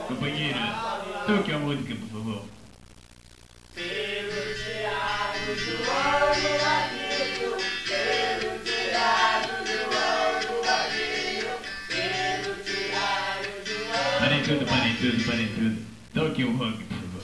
Companheiro, toque a música, por favor. Pedro, Tiago, João do Vaguinho. Pedro, Tiago, João do Vaguinho. Pedro, Tiago, João. Parem tudo, parem tudo, parem tudo. Toque o rock, por favor.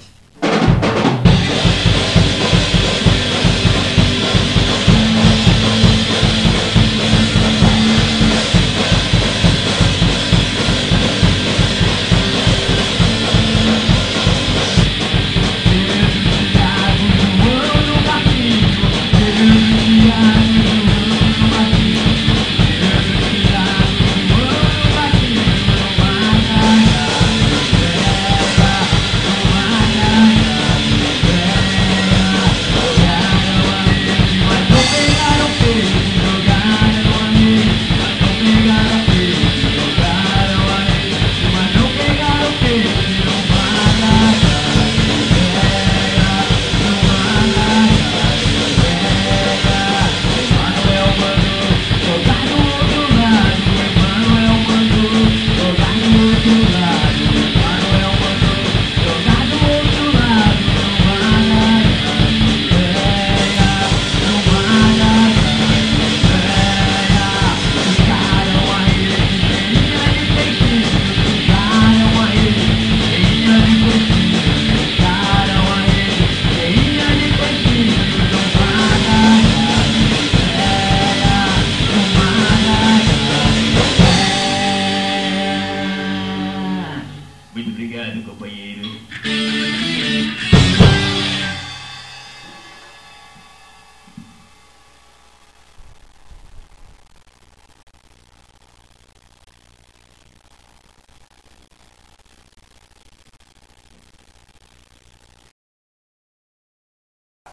Muito obrigado, companheiro.